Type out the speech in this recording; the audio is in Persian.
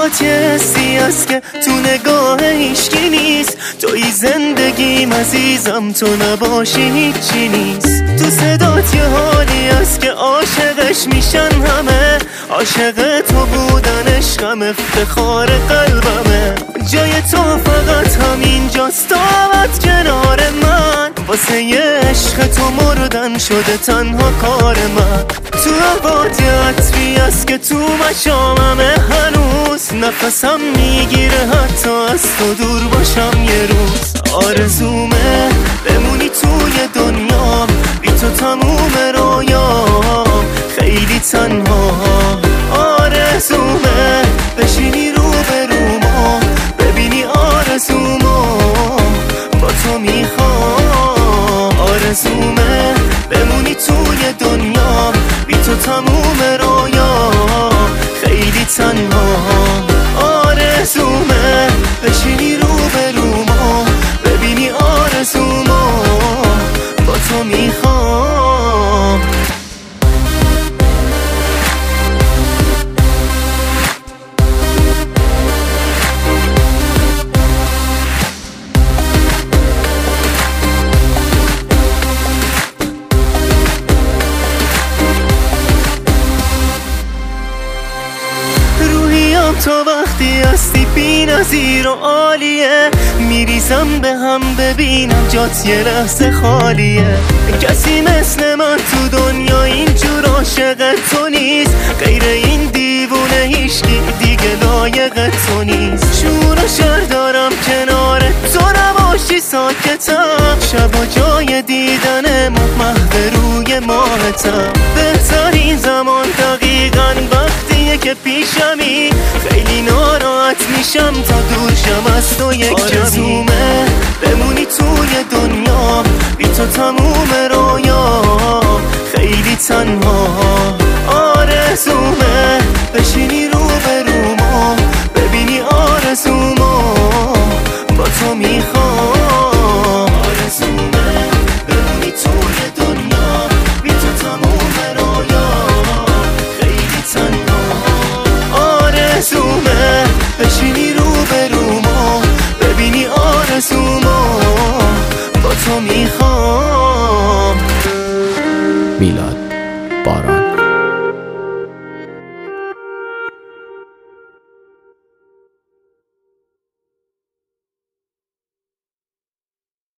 صدات یه حسی هست که تو نگاه هیچکی نیست. توی زندگیم عزیزم، تو نباشی هیچی نیست. تو صدات یه حالی هست که عاشقش میشن همه. عاشق تو بودن عشقم افتخار قلبمه. جای تو فقط همینجاست، آمد کنار من. واسه یه عشق تو مردن شده تنها کار من. تو عباد عطفی هست که تو مشاممه هنوز. نفسم میگیره حتی از تو دور باشم یه روز. آرزومه بمونی توی دنیا، بی تو تموم رویام خیلی تنها. آرزومه بشینی رو به روما، ببینی آرزومو با تو میخوام. آرزومه بمونی توی دنیا، بی تو تموم رویام خیلی تنها. آرزومه بشینی رو به روما، ببینی آرزومو با تو میخوام. تو وقتی هستی بی نظیر و عالیه، میریزم به هم ببینم جات یه لحظه خالیه. کسی مثل من تو دنیا اینجور عاشق تو نیست. غیر این دیوونه هیچکی دیگه لایق تو نیست. شور و شر دارم کنار تو، نباشی ساکتم. شب و جای دیدن محو روی ماهتم. بهترین زمان دقیقاً وقتیه که پیشمی. خیلی ناراحت میشم تا دور شم از تو یک کمی. آرزومه بمونی توی دنیا، بی تو تموم رویام خیلی تنها. آرزومه بشینی رو به روما، ببینی آرزومو با تو میخوام. آرزومه بمونی توی دنیا، بی تو تموم رویام خیلی تنها. آرزومه بشینی رو به روما، ببینی آرزومو با تو میخوام. میلاد باران.